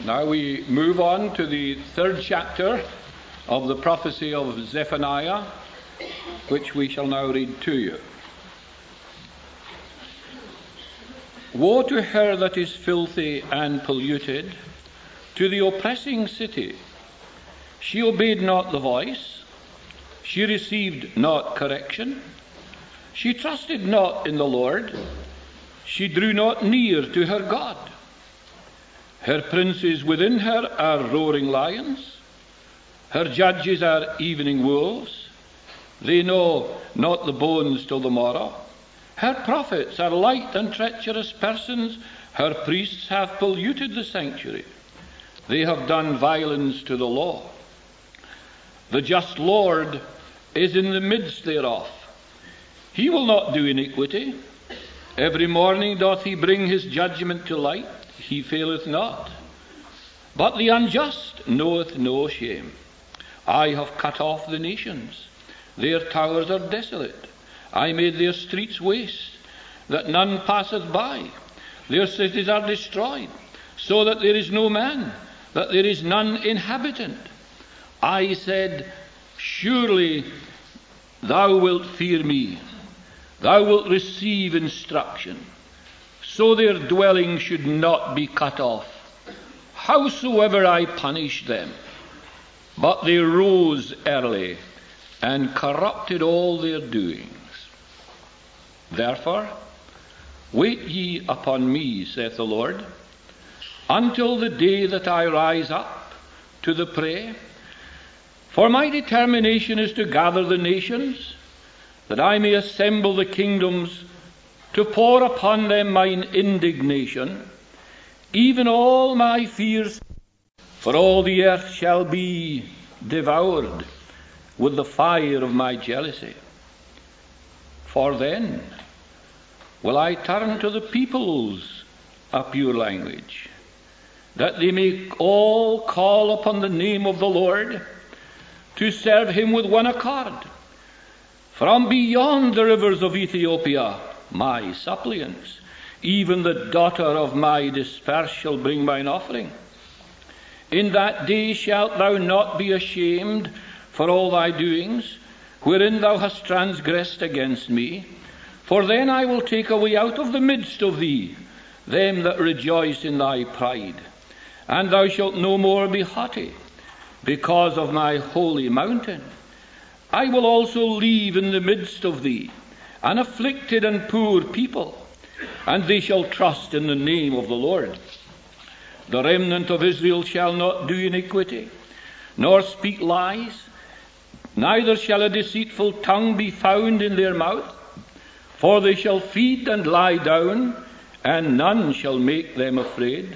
Now we move on to the third chapter of the prophecy of Zephaniah, which we shall now read to you. Woe to her that is filthy and polluted, to the oppressing city. She obeyed not the voice, she received not correction, she trusted not in the Lord, she drew not near to her God. Her princes within her are roaring lions, her judges are evening wolves, they know not the bones till the morrow. Her prophets are light and treacherous persons, her priests have polluted the sanctuary, they have done violence to the law. The just Lord is in the midst thereof, he will not do iniquity. Every morning doth he bring his judgment to light, he faileth not. But the unjust knoweth no shame. I have cut off the nations, their towers are desolate. I made their streets waste, that none passeth by. Their cities are destroyed, so that there is no man, that there is none inhabitant. I said, surely thou wilt fear me, thou wilt receive instruction, so their dwelling should not be cut off, howsoever I punished them. But they rose early, and corrupted all their doings. Therefore, wait ye upon me, saith the Lord, until the day that I rise up to the prey. For my determination is to gather the nations, that I may assemble the kingdoms, to pour upon them mine indignation, even all my fears, for all the earth shall be devoured with the fire of my jealousy. For then will I turn to the peoples a pure language, that they may all call upon the name of the Lord, to serve him with one accord. From beyond the rivers of Ethiopia, my suppliants, even the daughter of my disperse shall bring mine offering. In that day shalt thou not be ashamed for all thy doings, wherein thou hast transgressed against me. For then I will take away out of the midst of thee them that rejoice in thy pride, and thou shalt no more be haughty, because of my holy mountain. I will also leave in the midst of thee an afflicted and poor people, and they shall trust in the name of the Lord. The remnant of Israel shall not do iniquity, nor speak lies, neither shall a deceitful tongue be found in their mouth. For they shall feed and lie down, and none shall make them afraid.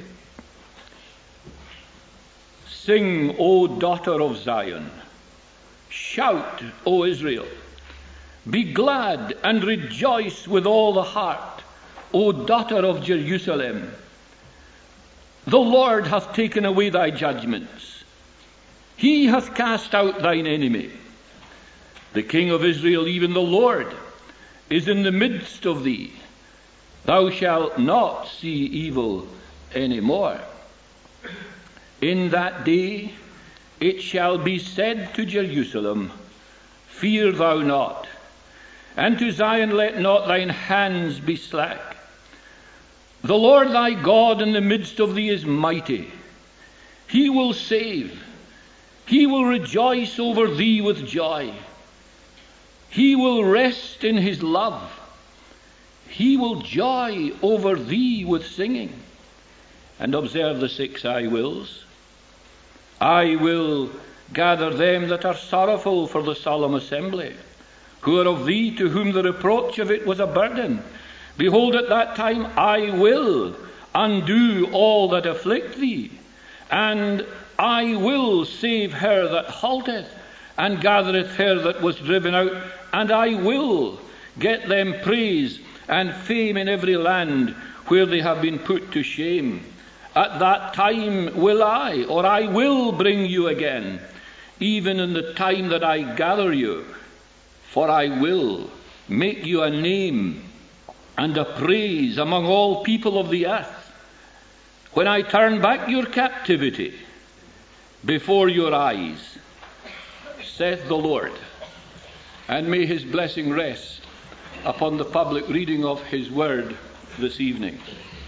Sing, O daughter of Zion. Shout, O Israel. Be glad and rejoice with all the heart, O daughter of Jerusalem. The Lord hath taken away thy judgments. He hath cast out thine enemy. The King of Israel, even the Lord, is in the midst of thee. Thou shalt not see evil any more. In that day it shall be said to Jerusalem, fear thou not, and to Zion let not thine hands be slack. The Lord thy God in the midst of thee is mighty. He will save. He will rejoice over thee with joy. He will rest in his love. He will joy over thee with singing. And observe the 6 I wills. I will gather them that are sorrowful for the solemn assembly, who are of thee, to whom the reproach of it was a burden. Behold, at that time I will undo all that afflict thee, and I will save her that halteth, and gathereth her that was driven out, and I will get them praise and fame in every land where they have been put to shame. At that time will I will bring you again, even in the time that I gather you, for I will make you a name and a praise among all people of the earth. when I turn back your captivity before your eyes, saith the Lord. And may his blessing rest upon the public reading of his word this evening.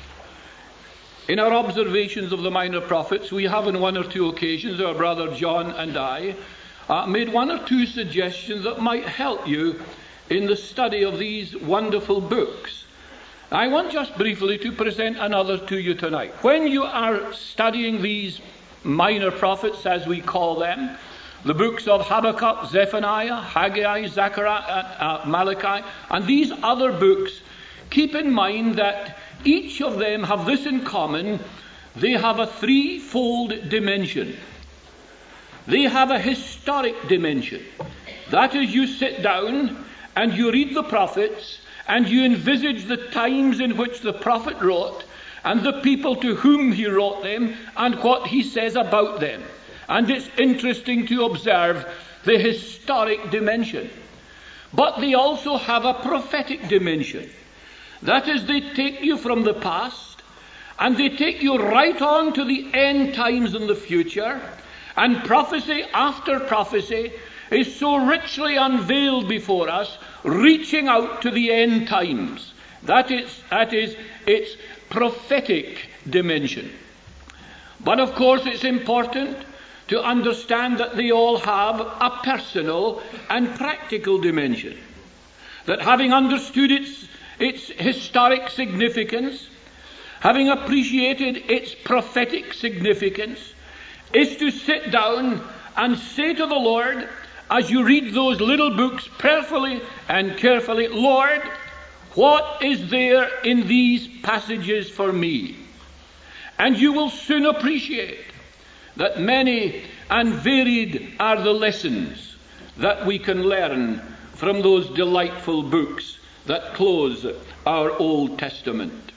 In our observations of the minor prophets, we have on one or two occasions, our brother John and I, made one or two suggestions that might help you in the study of these wonderful books. I want just briefly to present another to you tonight. When you are studying these minor prophets, as we call them, the books of Habakkuk, Zephaniah, Haggai, Zechariah, Malachi, and these other books, keep in mind that each of them have this in common: they have a threefold dimension. They have a historic dimension. That is, you sit down and you read the prophets and you envisage the times in which the prophet wrote and the people to whom he wrote them and what he says about them. And it's interesting to observe the historic dimension. But they also have a prophetic dimension. That is, they take you from the past and they take you right on to the end times in the future. And prophecy after prophecy is so richly unveiled before us, reaching out to the end times. That is its prophetic dimension. But of course it's important to understand that they all have a personal and practical dimension. That having understood its historic significance, having appreciated its prophetic significance, is to sit down and say to the Lord, as you read those little books prayerfully and carefully, Lord, what is there in these passages for me? And you will soon appreciate that many and varied are the lessons that we can learn from those delightful books that close our Old Testament.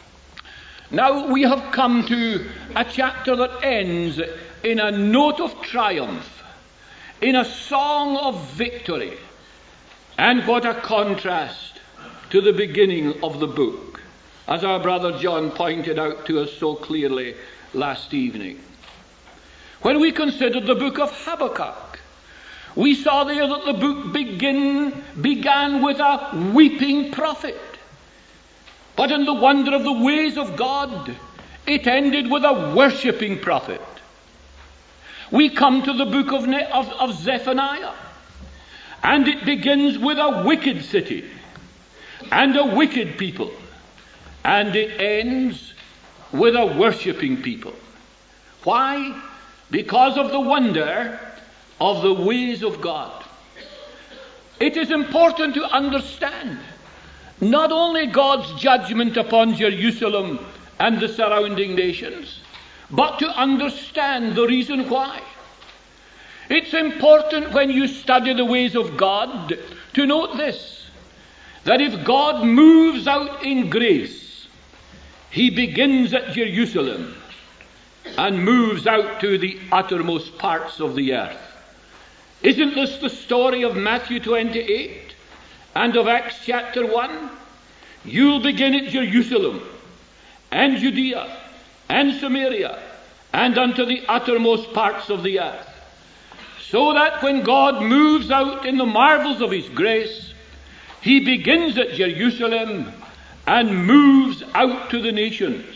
Now we have come to a chapter that ends in a note of triumph, in a song of victory. And what a contrast to the beginning of the book, as our brother John pointed out to us so clearly last evening. When we considered the book of Habakkuk, we saw there that the book began with a weeping prophet. But in the wonder of the ways of God, it ended with a worshipping prophet. We come to the book of Zephaniah, and it begins with a wicked city and a wicked people, and it ends with a worshipping people. Why? Because of the wonder of the ways of God. It is important to understand not only God's judgment upon Jerusalem and the surrounding nations, but to understand the reason why. It's important when you study the ways of God to note this, that if God moves out in grace, he begins at Jerusalem and moves out to the uttermost parts of the earth. Isn't this the story of Matthew 28 and of Acts chapter 1? You'll begin at Jerusalem and Judea and Samaria and unto the uttermost parts of the earth. So that when God moves out in the marvels of his grace, he begins at Jerusalem and moves out to the nations.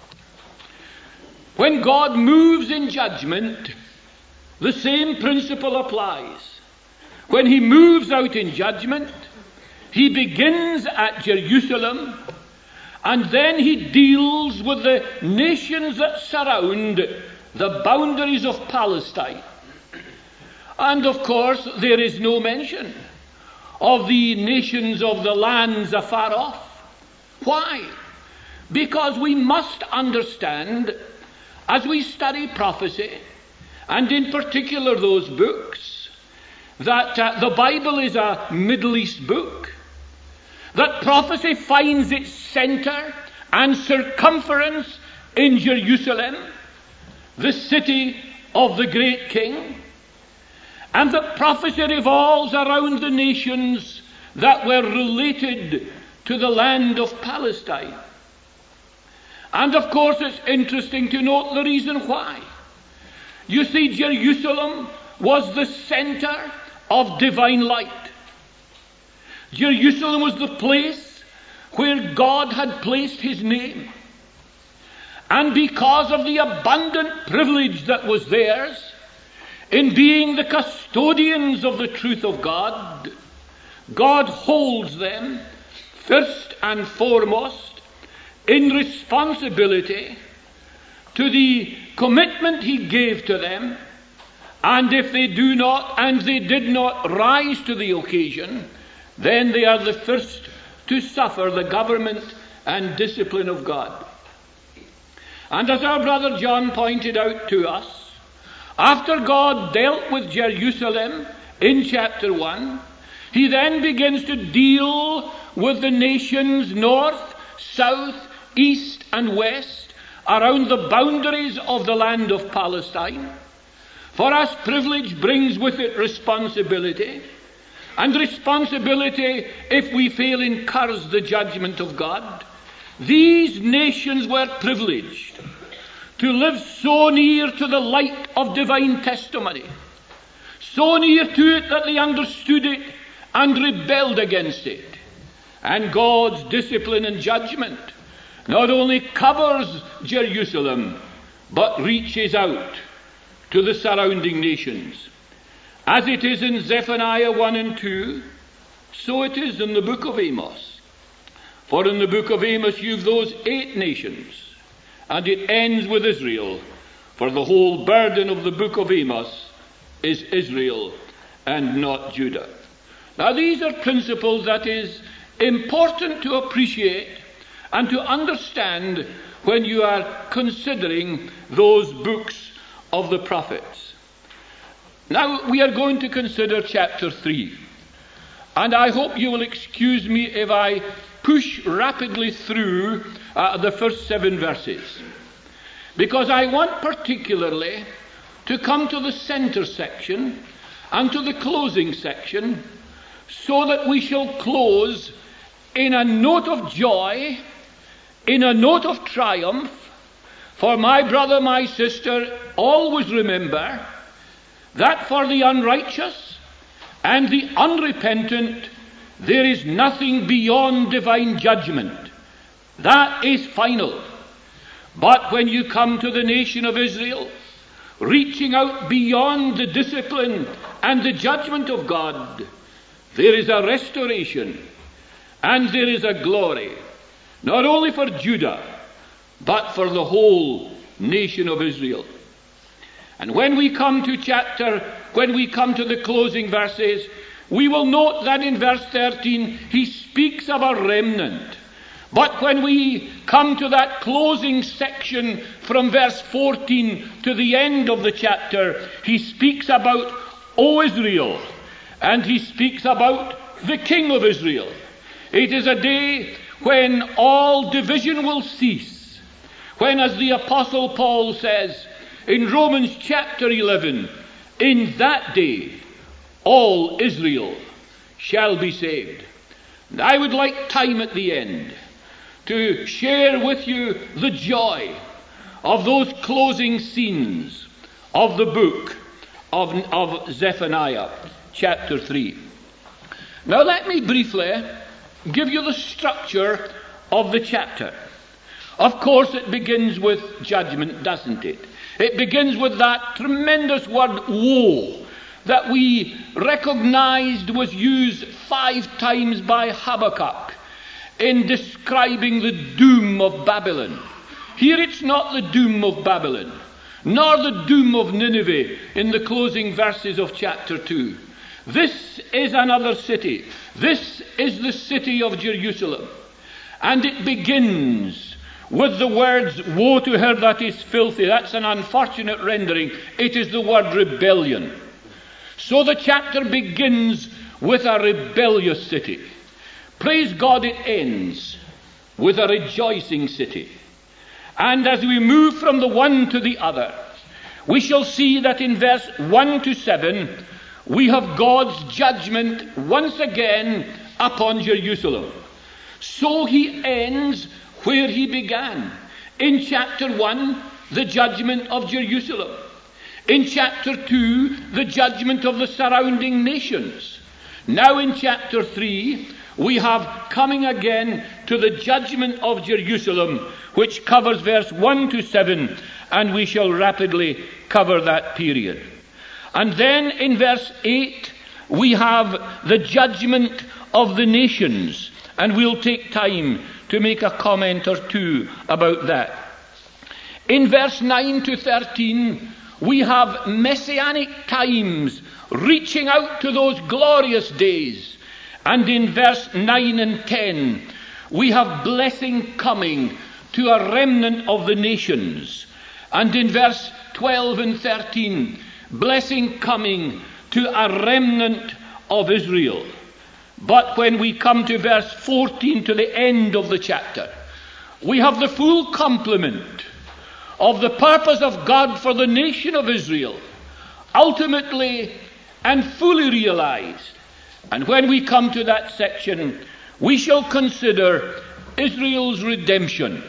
When God moves in judgment, the same principle applies. When he moves out in judgment, he begins at Jerusalem, and then he deals with the nations that surround the boundaries of Palestine. And of course, there is no mention of the nations of the lands afar off. Why? Because we must understand, as we study prophecy, and in particular those books, that the Bible is a Middle East book, that prophecy finds its center and circumference in Jerusalem, the city of the great king, and that prophecy revolves around the nations that were related to the land of Palestine. And of course it's interesting to note the reason why. You see, Jerusalem was the center of divine light. Jerusalem was the place where God had placed his name. And because of the abundant privilege that was theirs in being the custodians of the truth of God, God holds them first and foremost in responsibility to the commitment he gave to them, and if they do not and they did not rise to the occasion, then they are the first to suffer the government and discipline of God. And as our brother John pointed out to us, after God dealt with Jerusalem in chapter 1, he then begins to deal with the nations north, south, east and west around the boundaries of the land of Palestine. For us, privilege brings with it responsibility, and responsibility, if we fail, incurs the judgment of God. These nations were privileged to live so near to the light of divine testimony, so near to it that they understood it and rebelled against it. And God's discipline and judgment not only covers Jerusalem, but reaches out to the surrounding nations. As it is in Zephaniah 1 and 2, so it is in the book of Amos. For in the book of Amos you've those 8 nations, and it ends with Israel, for the whole burden of the book of Amos is Israel and not Judah. Now these are principles that is important to appreciate and to understand when you are considering those books of the prophets. Now we are going to consider chapter 3, and I hope you will excuse me if I push rapidly through the first 7 verses, because I want particularly to come to the center section and to the closing section, so that we shall close in a note of joy, in a note of triumph. For my brother, my sister, always remember that for the unrighteous and the unrepentant there is nothing beyond divine judgment. That is final. But when you come to the nation of Israel, reaching out beyond the discipline and the judgment of God, there is a restoration and there is a glory, not only for Judah, but for the whole nation of Israel. And when we come to the closing verses, we will note that in verse 13 he speaks of a remnant. But when we come to that closing section from verse 14 to the end of the chapter, he speaks about, O Israel, and he speaks about the King of Israel. It is a day when all division will cease, when, as the Apostle Paul says in Romans chapter 11, in that day all Israel shall be saved. And I would like time at the end to share with you the joy of those closing scenes of the book of Zephaniah chapter 3. Now let me briefly give you the structure of the chapter. Of course it begins with judgment, doesn't it? It begins with that tremendous word woe that we recognized was used 5 times by Habakkuk in describing the doom of Babylon. Here it's not the doom of Babylon, nor the doom of Nineveh in the closing verses of chapter 2. This is another city. This is the city of Jerusalem. And it begins with the words, woe to her that is filthy. That's an unfortunate rendering. It is the word rebellion. So the chapter begins with a rebellious city. Praise God, it ends with a rejoicing city. And as we move from the one to the other, we shall see that in verse 1 to 7, we have God's judgment once again upon Jerusalem. So he ends where he began, In chapter 1, the judgment of Jerusalem. In chapter 2, the judgment of the surrounding nations. Now in chapter 3, we have coming again to the judgment of Jerusalem, which covers verse 1 to 7, and we shall rapidly cover that period. And then in verse 8, we have the judgment of the nations, and we'll take time to make a comment or two about that. In verse 9 to 13, we have messianic times reaching out to those glorious days. And in verse 9 and 10, we have blessing coming to a remnant of the nations. And in verse 12 and 13, blessing coming to a remnant of Israel. But when we come to verse 14, to the end of the chapter, we have the full complement of the purpose of God for the nation of Israel, ultimately and fully realized. And when we come to that section, we shall consider Israel's redemption,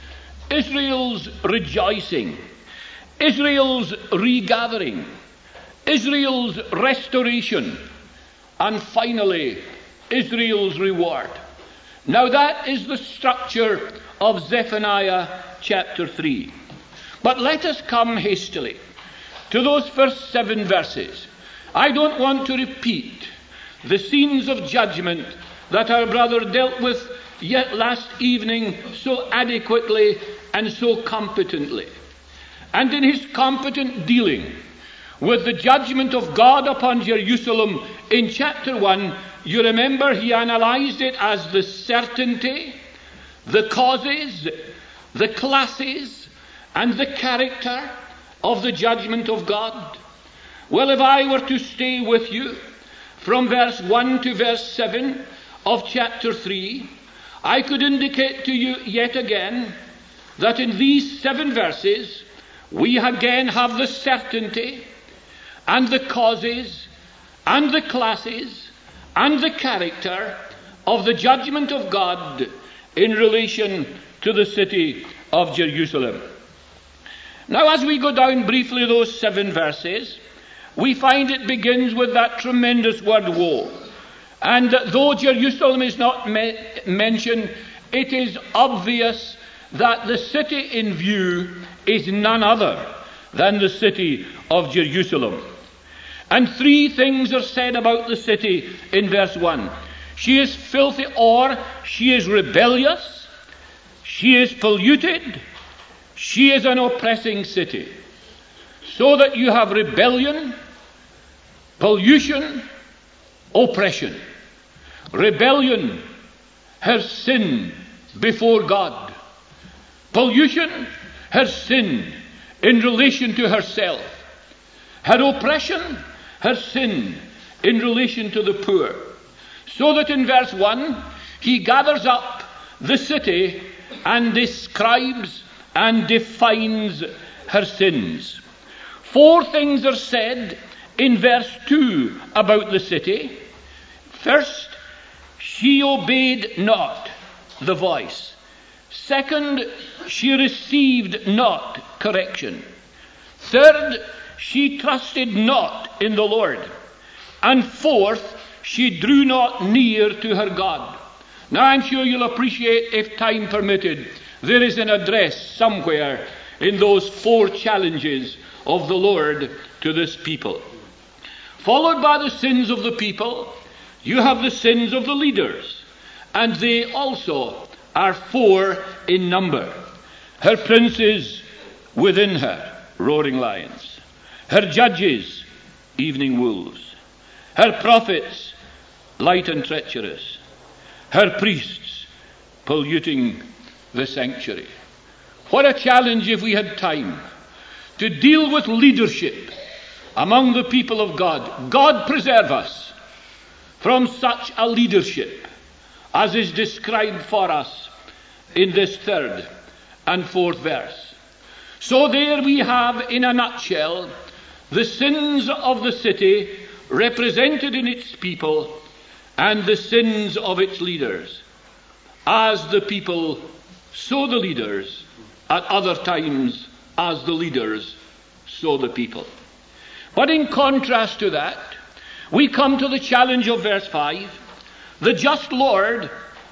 Israel's rejoicing, Israel's regathering, Israel's restoration, and finally, Israel's reward. Now that is the structure of Zephaniah chapter 3. But let us come hastily to those first 7 verses. I don't want to repeat the scenes of judgment that our brother dealt with yet last evening so adequately and so competently. And in his competent dealing with the judgment of God upon Jerusalem in chapter 1, you remember he analyzed it as the certainty, the causes, the classes, and the character of the judgment of God. Well, if I were to stay with you from verse 1 to verse 7 of chapter 3, I could indicate to you yet again that in these 7 verses we again have the certainty and the causes and the classes and the character of the judgment of God in relation to the city of Jerusalem. Now, as we go down briefly those 7 verses, we find it begins with that tremendous word woe. And though Jerusalem is not mentioned, it is obvious that the city in view is none other than the city of Jerusalem. And 3 things are said about the city in verse 1. She is filthy, or she is rebellious, she is polluted, she is an oppressing city. So that you have rebellion, pollution, oppression. Rebellion, her sin before God. Pollution, her sin in relation to herself. Her oppression, her sin in relation to the poor. So that in verse 1, he gathers up the city and describes and defines her sins. 4 things are said in verse 2 about the city. First, she obeyed not the voice. Second, she received not correction. Third, she trusted not in the Lord. And fourth, she drew not near to her God. Now I'm sure you'll appreciate, if time permitted, there is an address somewhere in those 4 challenges of the Lord to this people. Followed by the sins of the people, you have the sins of the leaders, and they also are 4 in number. Her princes within her, roaring lions. Her judges, evening wolves. Her prophets, light and treacherous. Her priests, polluting the sanctuary. What a challenge, if we had time, to deal with leadership among the people of God. God preserve us from such a leadership as is described for us in this 3rd and 4th verse. So there we have, in a nutshell, the sins of the city represented in its people and the sins of its leaders. As the people, so the leaders, at other times as the leaders, so the people. But in contrast to that, we come to the challenge of verse 5. The just Lord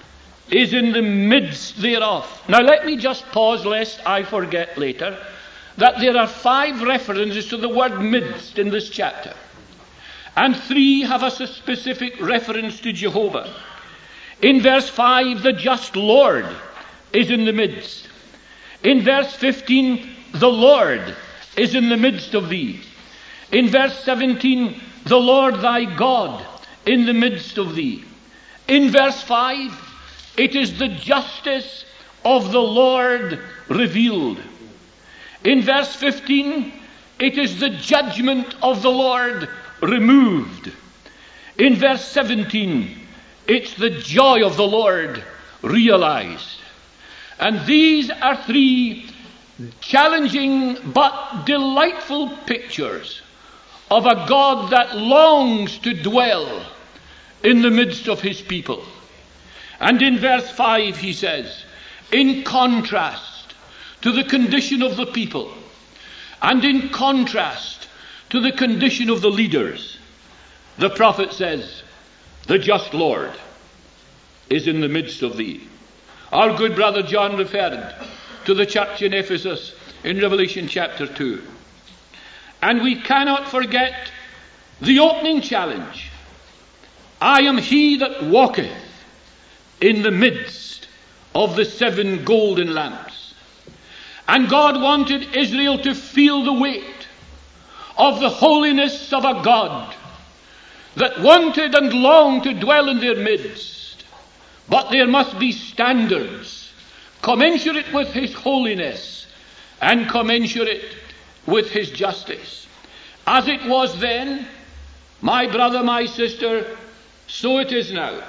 is in the midst thereof. Now let me just pause lest I forget later that there are 5 references to the word midst in this chapter. And 3 have a specific reference to Jehovah. In verse 5, the just Lord is in the midst. In verse 15, the Lord is in the midst of thee. In verse 17, the Lord thy God in the midst of thee. In verse 5, it is the justice of the Lord revealed. In verse 15, it is the judgment of the Lord removed. In verse 17, it's the joy of the Lord realized. And these are 3 challenging but delightful pictures of a God that longs to dwell in the midst of his people. And in verse 5 he says, in contrast to the condition of the people, and in contrast to the condition of the leaders, the prophet says, the just Lord is in the midst of thee. Our good brother John referred to the church in Ephesus in Revelation chapter 2. And we cannot forget the opening challenge. I am he that walketh in the midst of the 7 golden lamps. And God wanted Israel to feel the weight of the holiness of a God that wanted and longed to dwell in their midst. But there must be standards commensurate with his holiness and commensurate with his justice. As it was then, my brother, my sister, so it is now.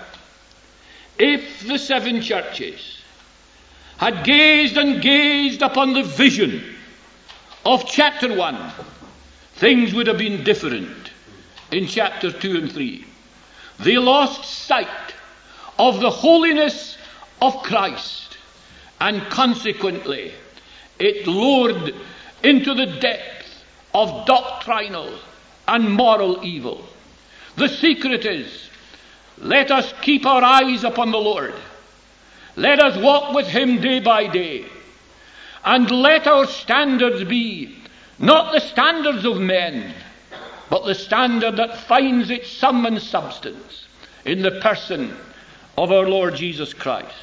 If the 7 churches had gazed and gazed upon the vision of chapter 1, things would have been different in chapter 2 and 3. They lost sight of the holiness of Christ, and consequently it lowered into the depth of doctrinal and moral evil. The secret is, let us keep our eyes upon the Lord. Let us walk with him day by day. And let our standards be not the standards of men, but the standard that finds its sum and substance in the person of our Lord Jesus Christ.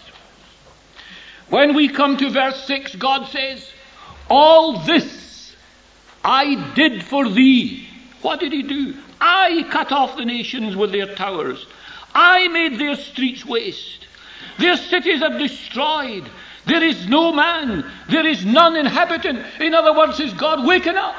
When we come to verse 6, God says, all this I did for thee. What did he do? I cut off the nations with their towers. I made their streets waste. Their cities are destroyed. There is no man. There is none inhabitant. In other words, is God waking up?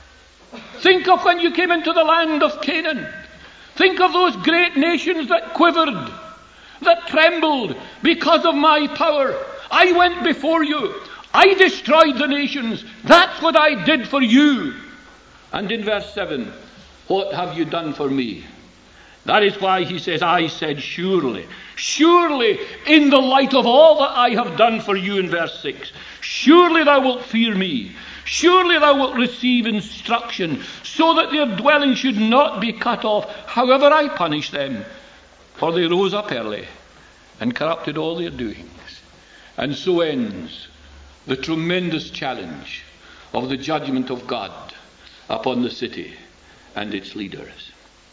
Think of when you came into the land of Canaan. Think of those great nations that quivered, that trembled because of my power. I went before you. I destroyed the nations. That's what I did for you. And in verse 7, what have you done for me? That is why he says, I said, surely, surely in the light of all that I have done for you in verse 6, surely thou wilt fear me. Surely thou wilt receive instruction, so that their dwelling should not be cut off, however I punish them. For they rose up early and corrupted all their doings. And so ends the tremendous challenge of the judgment of God upon the city and its leaders.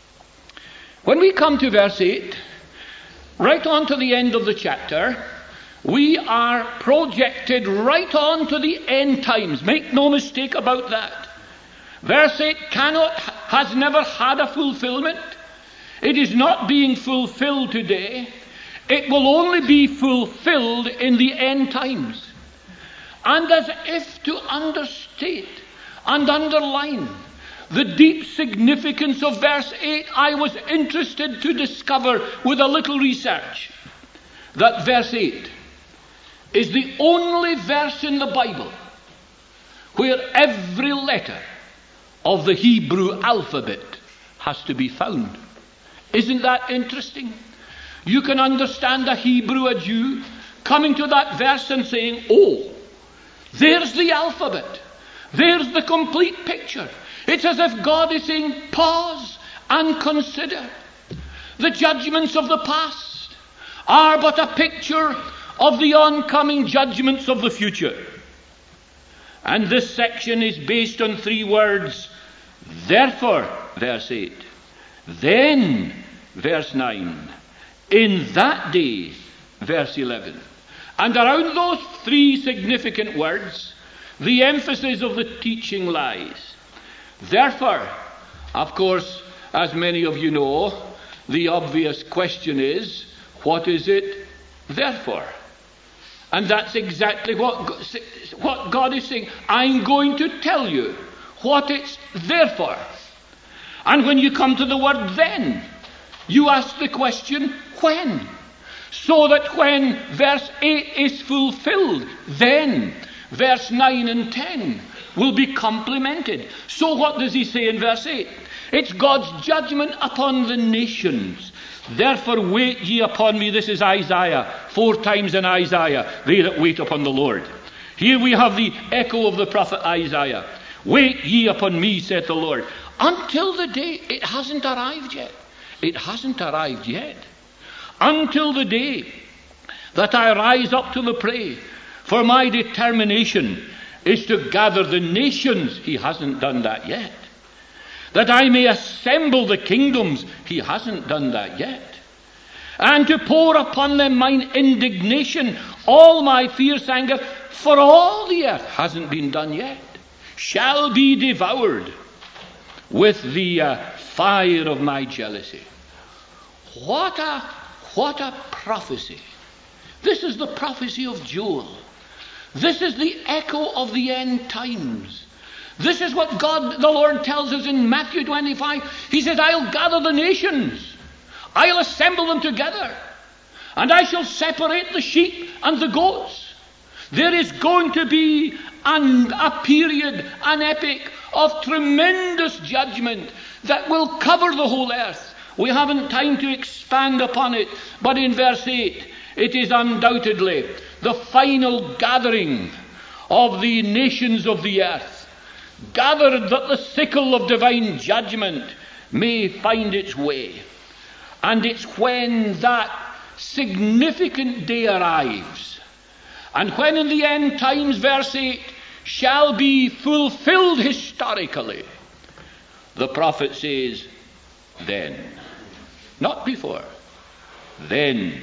When we come to verse 8, right on to the end of the chapter, we are projected right on to the end times. Make no mistake about that. Verse 8 has never had a fulfillment. It is not being fulfilled today. It will only be fulfilled in the end times. And as if to understate and underline the deep significance of verse 8, I was interested to discover with a little research that verse 8 is the only verse in the Bible where every letter of the Hebrew alphabet has to be found. Isn't that interesting? You can understand a Hebrew, a Jew, coming to that verse and saying, oh, There's the alphabet. There's the complete picture. It's as if God is saying, pause and consider. The judgments of the past are but a picture of the oncoming judgments of the future. And this section is based on 3 words. Therefore, verse 8. Then, verse 9. In that day, verse 11. And around those 3 significant words, the emphasis of the teaching lies. Therefore, of course, as many of you know, the obvious question is, what is it therefore? And that's exactly what God is saying. I'm going to tell you what it's there for. And when you come to the word then, you ask the question, when? So that when verse 8 is fulfilled, then verse 9 and 10 will be complemented. So what does he say in verse 8? It's God's judgment upon the nations. Therefore wait ye upon me. This is Isaiah, 4 times in Isaiah, they that wait upon the Lord. Here we have the echo of the prophet Isaiah. Wait ye upon me, saith the Lord. Until the day, it hasn't arrived yet. It hasn't arrived yet. Until the day that I rise up to the prey, for my determination is to gather the nations. He hasn't done that yet. That I may assemble the kingdoms. He hasn't done that yet. And to pour upon them mine indignation, all my fierce anger, for all the earth hasn't been done yet, shall be devoured with the fire of my jealousy. What a prophecy. This is the prophecy of Joel. This is the echo of the end times. This is what God, the Lord, tells us in Matthew 25. He says, I'll gather the nations. I'll assemble them together. And I shall separate the sheep and the goats. There is going to be a period, an epic of tremendous judgment that will cover the whole earth. We haven't time to expand upon it. But in verse 8, it is undoubtedly the final gathering of the nations of the earth. Gathered that the sickle of divine judgment may find its way. And it's when that significant day arrives, and when in the end times, verse 8, shall be fulfilled historically, the prophet says, then, not before, then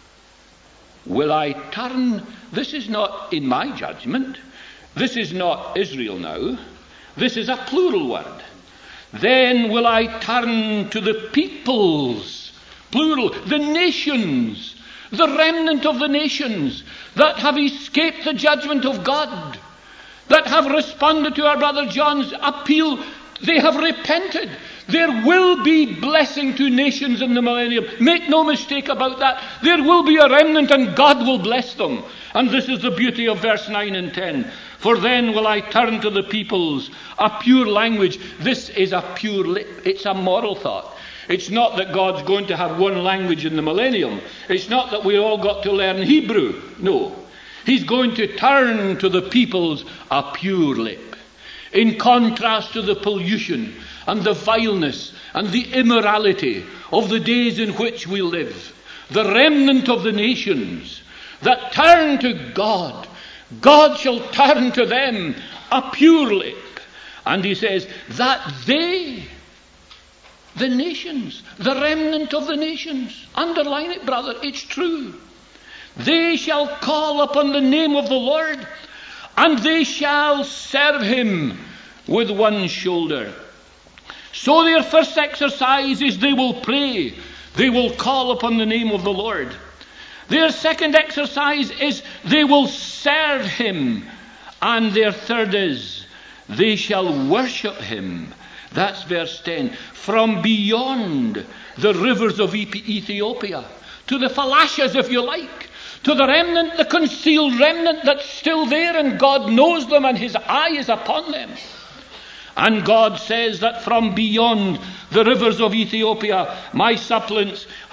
will I turn. This is not in my judgment. This is not Israel now. This is a plural word. Then will I turn to the peoples, plural, the nations, the remnant of the nations that have escaped the judgment of God, that have responded to our brother John's appeal. They have repented. There will be blessing to nations in the millennium. Make no mistake about that. There will be a remnant and God will bless them. And this is the beauty of verse 9 and 10. For then will I turn to the peoples a pure language. This is a pure lip. It's a moral thought. It's not that God's going to have one language in the millennium. It's not that we all got to learn Hebrew. No. He's going to turn to the peoples a pure lip. In contrast to the pollution and the vileness and the immorality of the days in which we live. The remnant of the nations that turn to God, God shall turn to them a pure lip. And he says that they, the nations, the remnant of the nations, underline it, brother, it's true. They shall call upon the name of the Lord, and they shall serve him with one shoulder. So their first exercise is they will pray. They will call upon the name of the Lord. Their second exercise is they will serve him. And their third is they shall worship him. That's verse 10. From beyond the rivers of Ethiopia to the Falashas, if you like, to the remnant, the concealed remnant that's still there, and God knows them and his eye is upon them. And God says that from beyond the rivers of Ethiopia, my suppliants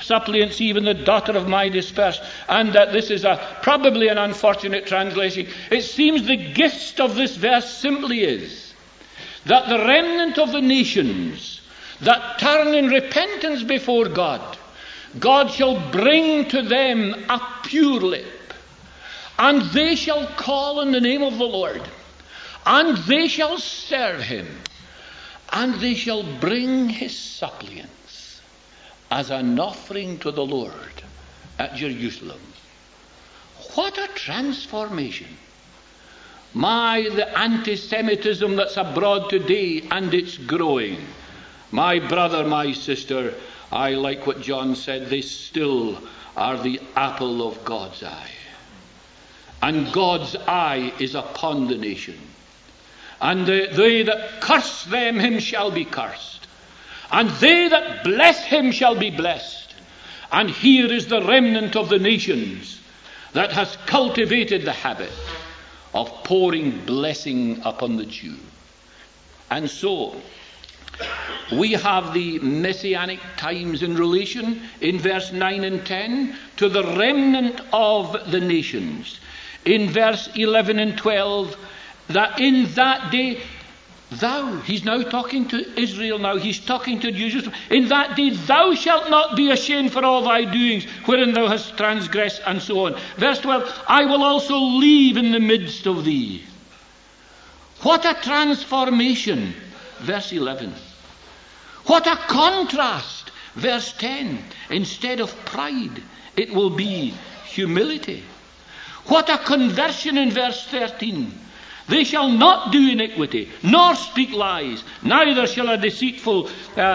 suppliants, even the daughter of my distress. And that this is probably an unfortunate translation. It seems the gist of this verse simply is that the remnant of the nations that turn in repentance before God, God shall bring to them a pure lip, and they shall call on the name of the Lord, and they shall serve him, and they shall bring his suppliants as an offering to the Lord at Jerusalem. What a transformation! The anti-Semitism that's abroad today, and it's growing. My brother, my sister, I like what John said, they still are the apple of God's eye. And God's eye is upon the nation. And they that curse them, him shall be cursed. And they that bless him shall be blessed. And here is the remnant of the nations that has cultivated the habit of pouring blessing upon the Jew. And so, we have the messianic times in relation, in verse 9 and 10, to the remnant of the nations. In verse 11 and 12, that in that day, he's now talking to Israel now, he's talking to Jerusalem, in that day thou shalt not be ashamed for all thy doings, wherein thou hast transgressed, and so on. Verse 12, I will also leave in the midst of thee. What a transformation! Verse 11. What a contrast! Verse 10. Instead of pride, it will be humility. What a conversion in verse 13. They shall not do iniquity, nor speak lies, neither shall a deceitful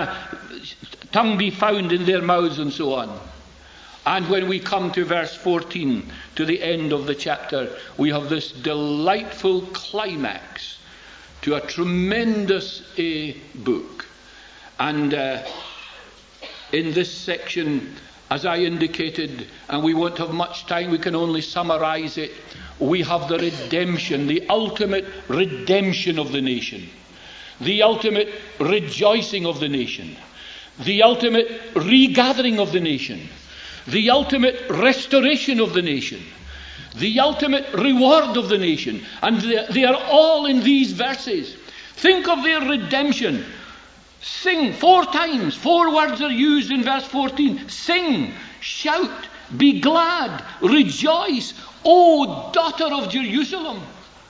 tongue be found in their mouths, and so on. And when we come to verse 14, to the end of the chapter, we have this delightful climax to a tremendous book. And in this section, as I indicated, and we won't have much time, we can only summarize it, we have the redemption, the ultimate redemption of the nation, the ultimate rejoicing of the nation, the ultimate regathering of the nation, the ultimate restoration of the nation, the ultimate reward of the nation. And they are all in these verses. Think of their redemption. Sing 4 times. 4 words are used in verse 14. Sing, shout, be glad, rejoice, O daughter of Jerusalem.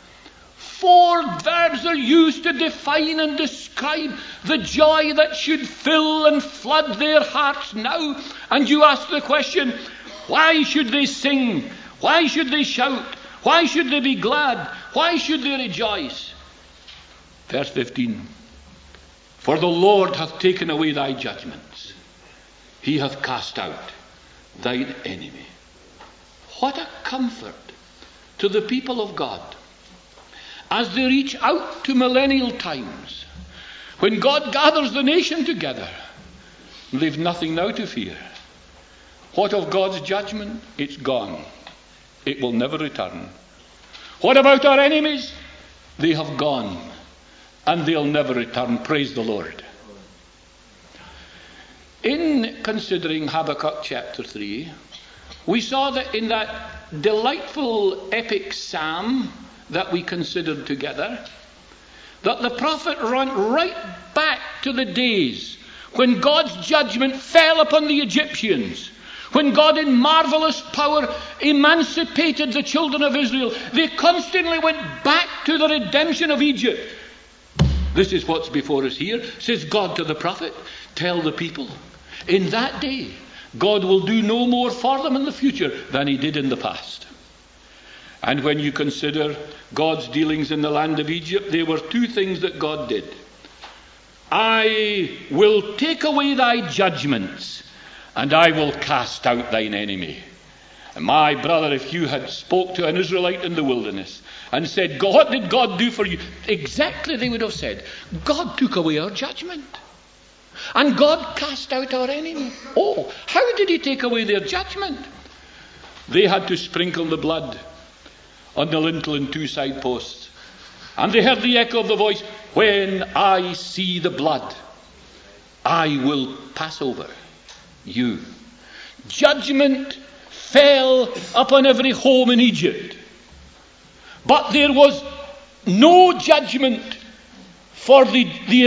4 verbs are used to define and describe the joy that should fill and flood their hearts now. And you ask the question, why should they sing? Why should they shout? Why should they be glad? Why should they rejoice? Verse 15. For the Lord hath taken away thy judgments. He hath cast out thine enemy. What a comfort to the people of God as they reach out to millennial times, when God gathers the nation together. They've nothing now to fear. What of God's judgment? It's gone. It will never return. What about our enemies? They have gone, and they'll never return. Praise the Lord. In considering Habakkuk chapter 3, we saw that in that delightful epic psalm that we considered together, that the prophet ran right back to the days when God's judgment fell upon the Egyptians, when God in marvelous power emancipated the children of Israel. They constantly went back to the redemption of Egypt. This is what's before us here, says God to the prophet. Tell the people, in that day, God will do no more for them in the future than he did in the past. And when you consider God's dealings in the land of Egypt, there were 2 things that God did. I will take away thy judgments, and I will cast out thine enemy. And my brother, if you had spoke to an Israelite in the wilderness and said, what did God do for you? Exactly, they would have said, God took away our judgment. And God cast out our enemy. Oh, how did he take away their judgment? They had to sprinkle the blood on the lintel and 2 side posts. And they heard the echo of the voice, when I see the blood, I will pass over you. Judgment fell upon every home in Egypt. But there was no judgment for the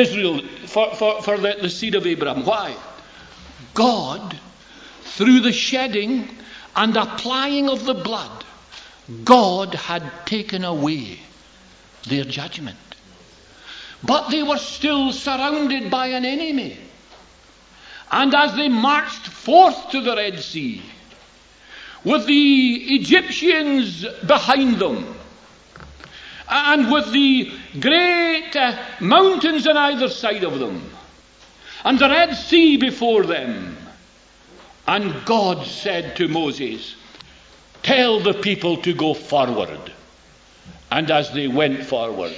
seed of Abraham. Why? God, through the shedding and applying of the blood, God had taken away their judgment. But they were still surrounded by an enemy. And as they marched forth to the Red Sea, with the Egyptians behind them, and with the great mountains on either side of them, and the Red Sea before them, and God said to Moses, "Tell the people to go forward." And as they went forward,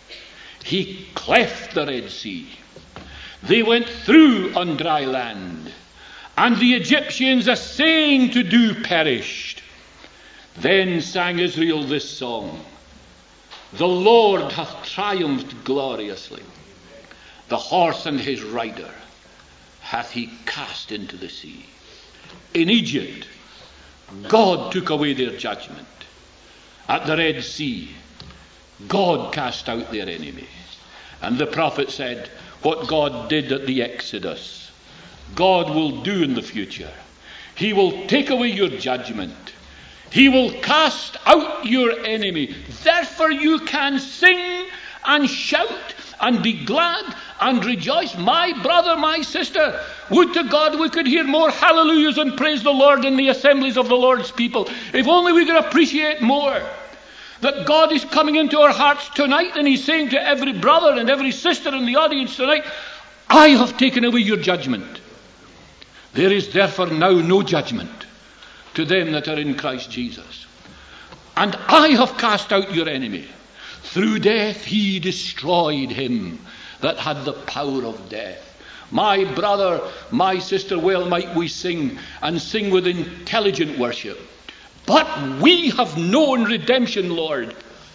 he cleft the Red Sea. They went through on dry land, and the Egyptians essaying to do perished. Then sang Israel this song: "The Lord hath triumphed gloriously. The horse and his rider hath he cast into the sea." In Egypt, God took away their judgment. At the Red Sea, God cast out their enemy. And the prophet said, what God did at the Exodus, God will do in the future. He will take away your judgment. He will cast out your enemy. Therefore you can sing and shout and be glad and rejoice. My brother, my sister, would to God we could hear more hallelujahs and praise the Lord in the assemblies of the Lord's people. If only we could appreciate more that God is coming into our hearts tonight, and he's saying to every brother and every sister in the audience tonight, I have taken away your judgment. There is therefore now no judgment to them that are in Christ Jesus. And I have cast out your enemy. Through death he destroyed him that had the power of death. My brother, my sister, well might we sing, and sing with intelligent worship. But we have known redemption, Lord,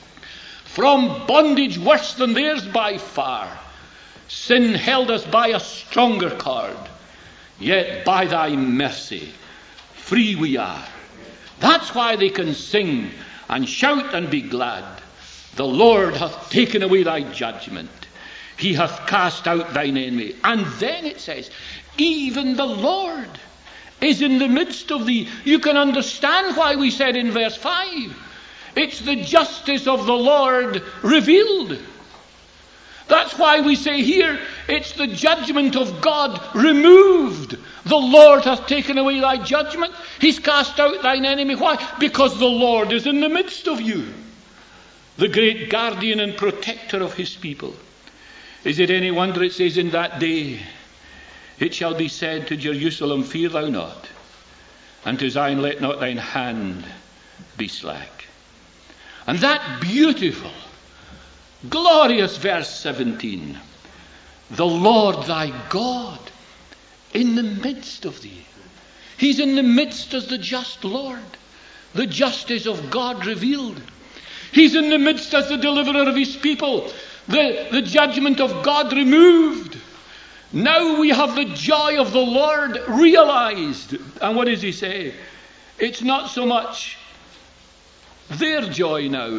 from bondage worse than theirs by far. Sin held us by a stronger cord, yet by thy mercy free we are. That's why they can sing and shout and be glad. The Lord hath taken away thy judgment. He hath cast out thine enemy. And then it says, even the Lord is in the midst of thee. You can understand why we said in verse 5, it's the justice of the Lord revealed. That's why we say here, it's the judgment of God removed. The Lord hath taken away thy judgment. He's cast out thine enemy. Why? Because the Lord is in the midst of you, the great guardian and protector of his people. Is it any wonder it says, in that day it shall be said to Jerusalem, fear thou not, and to Zion, let not thine hand be slack. And that beautiful, glorious verse 17, the Lord thy God in the midst of thee. He's in the midst as the just Lord, the justice of God revealed. He's in the midst as the deliverer of his people, the judgment of God removed. Now we have the joy of the Lord realized. And what does he say? It's not so much their joy now.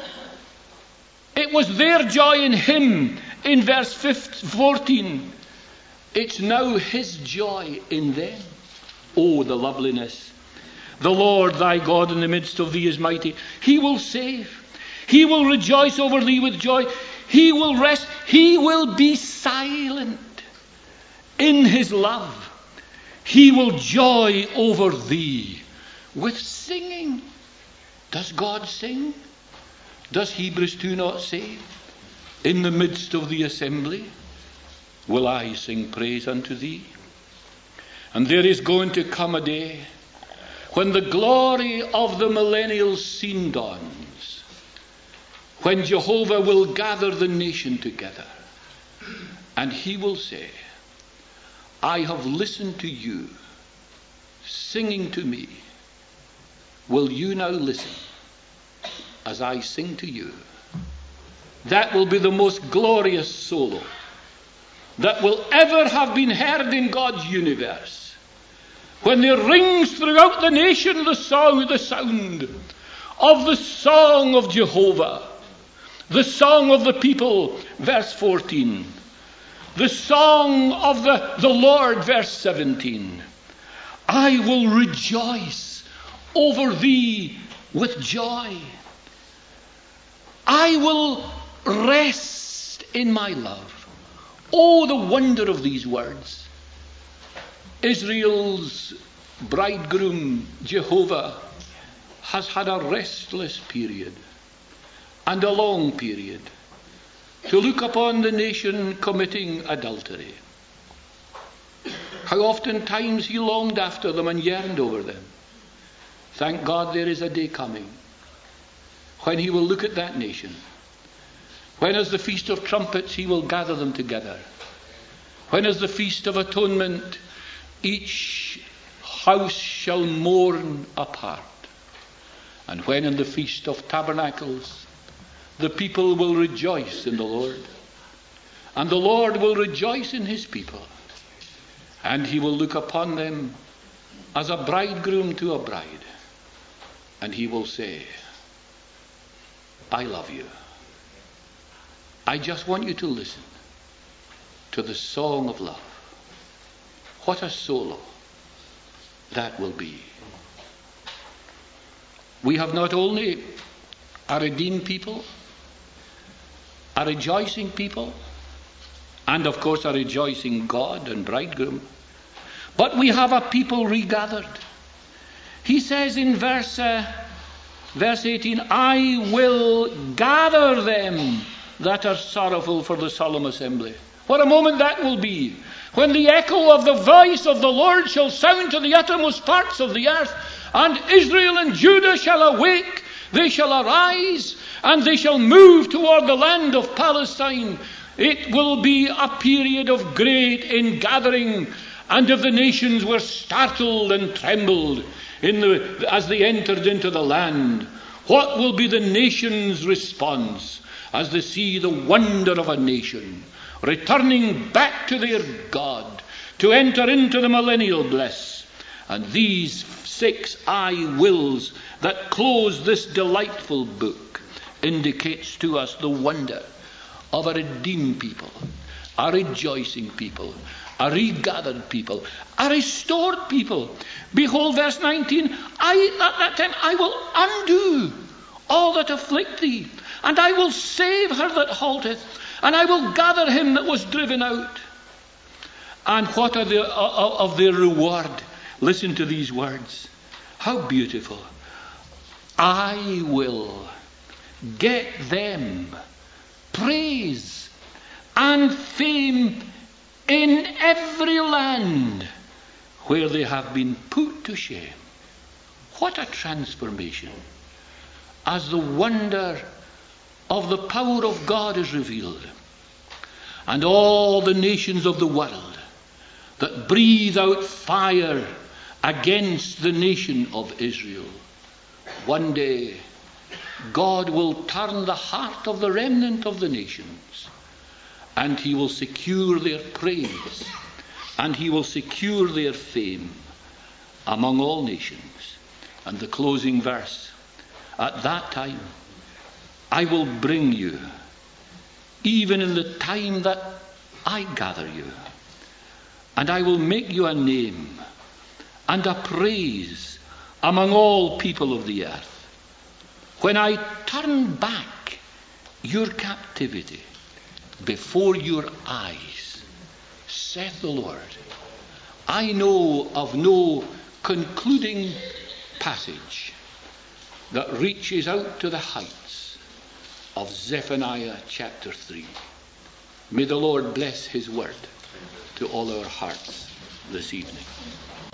It was their joy in him in verse 14. It's now his joy in them. Oh, the loveliness. The Lord thy God in the midst of thee is mighty. He will save. He will rejoice over thee with joy. He will rest. He will be silent in his love. He will joy over thee with singing. Does God sing? Does Hebrews 2 not say, in the midst of the assembly will I sing praise unto thee? And there is going to come a day when the glory of the millennial scene dawns, when Jehovah will gather the nation together, and he will say, I have listened to you, singing to me. Will you now listen as I sing to you? That will be the most glorious solo that will ever have been heard in God's universe, when there rings throughout the nation the sound of the song of Jehovah, the song of the people, verse 14, the song of the Lord, verse 17. I will rejoice over thee with joy. I will rest in my love. Oh, the wonder of these words. Israel's bridegroom, Jehovah, has had a restless period and a long period to look upon the nation committing adultery. How often times he longed after them and yearned over them. Thank God there is a day coming when he will look at that nation, when as the Feast of Trumpets he will gather them together, when as the Feast of Atonement each house shall mourn apart, and when in the Feast of Tabernacles the people will rejoice in the Lord, and the Lord will rejoice in his people, and he will look upon them as a bridegroom to a bride, and he will say, I love you. I just want you to listen to the song of love. What a solo that will be. We have not only a redeemed people, a rejoicing people, and of course a rejoicing God and bridegroom, but we have a people regathered. He says in verse 18, I will gather them that are sorrowful for the solemn assembly. What a moment that will be, when the echo of the voice of the Lord shall sound to the uttermost parts of the earth, and Israel and Judah shall awake, they shall arise, and they shall move toward the land of Palestine. It will be a period of great ingathering, and if the nations were startled and trembled as they entered into the land, what will be the nation's response as they see the wonder of a nation returning back to their God to enter into the millennial bliss? And these 6 I wills that close this delightful book indicates to us the wonder of a redeemed people, a rejoicing people, a regathered people, a restored people. Behold, verse 19, at that time I will undo all that afflict thee, and I will save her that halteth, and I will gather him that was driven out. And what are of their reward? Listen to these words. How beautiful. I will get them praise and fame in every land where they have been put to shame. What a transformation as the wonder of the power of God is revealed, and all the nations of the world that breathe out fire against the nation of Israel. One day God will turn the heart of the remnant of the nations, and he will secure their praise, and he will secure their fame among all nations. And the closing verse, at that time I will bring you, even in the time that I gather you, and I will make you a name and a praise among all people of the earth. When I turn back your captivity before your eyes, saith the Lord. I know of no concluding passage that reaches out to the heights of Zephaniah chapter 3. May the Lord bless his word to all our hearts this evening.